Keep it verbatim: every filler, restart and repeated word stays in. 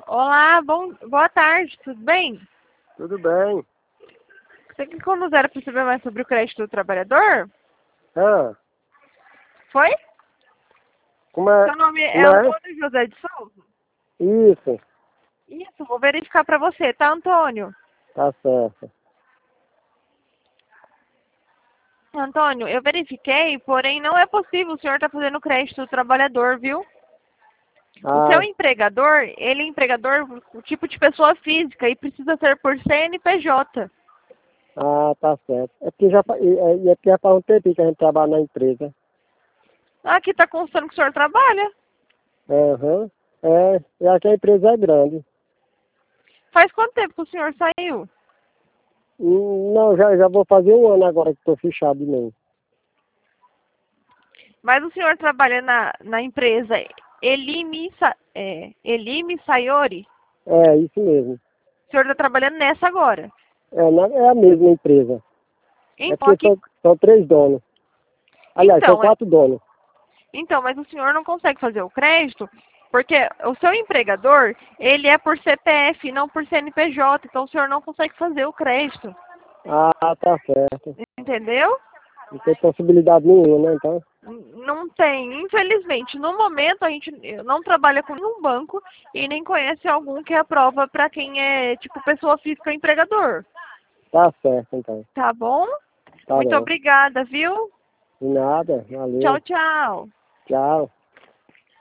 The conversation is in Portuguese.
Olá, bom, boa tarde, tudo bem? Tudo bem. Você clicou no zero para saber mais sobre o crédito do trabalhador? Ah, Foi? como é? Seu nome é Como é? Antônio José de Souza? Isso, Isso, vou verificar para você, tá, Antônio? tá certo. Antônio, eu verifiquei, porém não é possível o senhor estar fazendo crédito do trabalhador, viu? O seu Ah, empregador, ele é empregador, o tipo de pessoa física e precisa ser por C N P J. ah, tá certo. É porque já, fa- e, é e é porque já faz um tempinho que a gente trabalha na empresa. Aqui tá constando que o senhor trabalha. Aham. É, e aqui a empresa é grande. Faz quanto tempo que o senhor saiu? Hum, Não, já, já vou fazer um ano agora que estou fechado de novo. Mas o senhor trabalha na, na empresa Elimi, Sa- é, Elimi Sayori? É, isso mesmo. O senhor está trabalhando nessa agora. É, na- é a mesma empresa. É Então, porque aqui, são, são três donos. Aliás, são então, é- quatro donos. então, mas o senhor não consegue fazer o crédito porque o seu empregador, ele é por C P F, não por C N P J. Então, o senhor não consegue fazer o crédito. Ah, tá certo. Entendeu? Não tem possibilidade nenhuma, né, então? N- Não tem. Infelizmente, no momento, a gente não trabalha com nenhum banco e nem conhece algum que aprova para quem é, tipo, pessoa física ou empregador. Tá certo, então. Tá bom? Tá Muito bom. obrigada, viu? De nada, Tchau, valeu. tchau. Tchau.